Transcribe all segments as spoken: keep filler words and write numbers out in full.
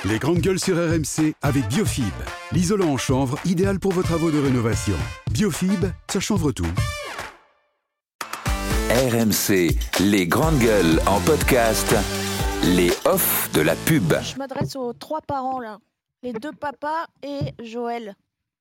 Les grandes gueules sur R M C avec Biofib, l'isolant en chanvre idéal pour vos travaux de rénovation. Biofib, ça chanvre tout. R M C, les grandes gueules en podcast, les off de la pub. Je m'adresse aux trois parents là, les deux papas et Joël.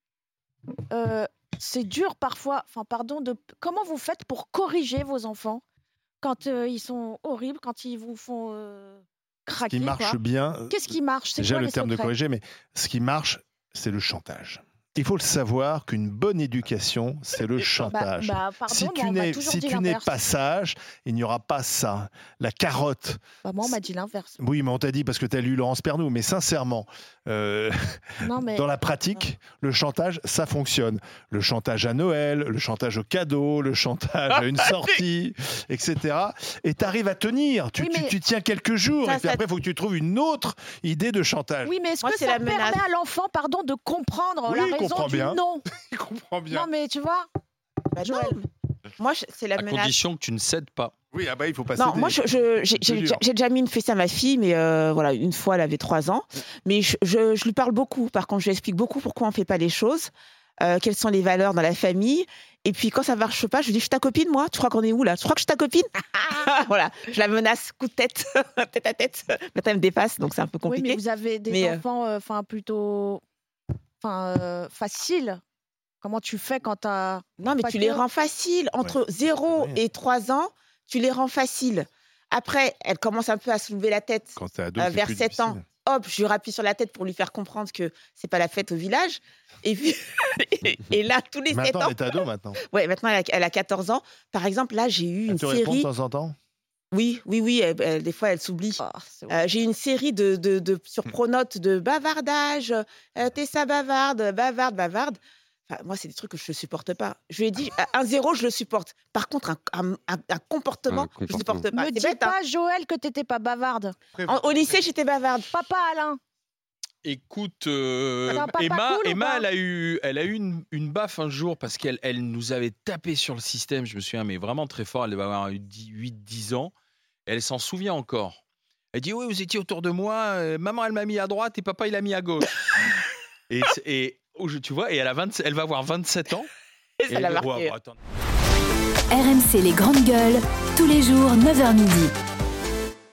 Euh, c'est dur parfois, enfin pardon, de comment vous faites pour corriger vos enfants quand euh, ils sont horribles, quand ils vous font euh, craquer. Ce qui marche quoi. bien. Qu'est-ce qui marche? C'est déjà quoi le les terme de secrets corriger, mais ce qui marche, c'est le chantage. Il faut le savoir qu'une bonne éducation, c'est le chantage. Bah, bah, pardon, si moi, tu on m'a n'es, toujours si dit tu n'es l'inverse. pas sage, il n'y aura pas ça. La carotte. Bah, moi, on m'a dit l'inverse. Oui, mais on t'a dit parce que tu as lu Laurence Pernou. Mais sincèrement, euh, Non, mais... dans la pratique, le chantage, ça fonctionne. Le chantage à Noël, le chantage au cadeau, le chantage à une sortie, et cetera. Et tu arrives à tenir. Tu, Oui, tu, mais- tu tiens quelques jours. Ça, et puis ça- après, il faut que tu trouves une autre idée de chantage. Oui, mais est-ce Moi, que c'est ça la permet menace. à l'enfant, pardon, de comprendre Oui, la il raison comprend du bien. non? Il comprend bien. Non, mais tu vois, Bah non. Moi, je- c'est la À menace. condition que tu ne cèdes pas. Oui, ah bah, il faut pas Non, céder. moi, je, je- j'ai, C'est j'ai, dur. j'ai déjà mis une fessée à ma fille, mais euh, voilà, une fois, elle avait trois ans. Mais je, je, je lui parle beaucoup. Par contre, je lui explique beaucoup pourquoi on ne fait pas les choses, euh, quelles sont les valeurs dans la famille. Et puis, quand ça ne marche pas, je lui dis, je suis ta copine, moi. Tu crois qu'on est où, là? Tu crois que je suis ta copine? Voilà, je la menace, coup de tête, tête à tête. Maintenant, elle me dépasse, donc c'est un peu oui, compliqué. mais vous avez des Mais, euh, enfants, euh, enfin plutôt, enfin euh, faciles. Comment tu fais quand t'as Non, mais Pas tu que- les rends faciles. Entre zéro Ouais. et trois ans, tu les rends faciles. Après, elle commence un peu à soulever la tête. Quand t'es ado, Euh, c'est vers plus sept ans, difficile. hop, je lui rappuie sur la tête pour lui faire comprendre que c'est pas la fête au village. Et puis, et là, tous les sept Maintenant, ans, elle est ado, maintenant. ouais, maintenant elle a, elle a quatorze ans. Par exemple, là, j'ai eu Elle une te répond de série. temps en temps. Oui, oui, oui. elle- elle- des fois, elle s'oublie. Oh, c'est Euh, j'ai eu une série de, de, de sur Pronote de bavardage. Euh, T'es ça bavarde, bavarde, bavarde. Enfin, moi, c'est des trucs que je ne supporte pas. Je lui ai dit, à un zéro, je le supporte. Par contre, un, un, un- un comportement, Un je ne comportement. supporte pas. Me C'est dis bête, hein. pas, Joël, que t'étais pas bavarde. En- Au lycée, j'étais bavarde. Papa Alain. Écoute, euh, C'est un papa Emma, cool ou Emma pas elle a eu, elle a eu une, une baffe un jour parce qu'elle elle nous avait tapé sur le système, je me souviens, mais vraiment très fort. Elle devait avoir eu huit dix ans. Et elle s'en souvient encore. Elle dit, oui, vous étiez autour de moi, euh, maman, elle m'a mis à droite et papa, il a mis à gauche. et, et oh, je- tu vois, et elle, a vingt, elle va avoir vingt-sept ans. Et ça l'a elle- marqué. ouais, bon, attends. R M C les grandes gueules, tous les jours neuf heures midi.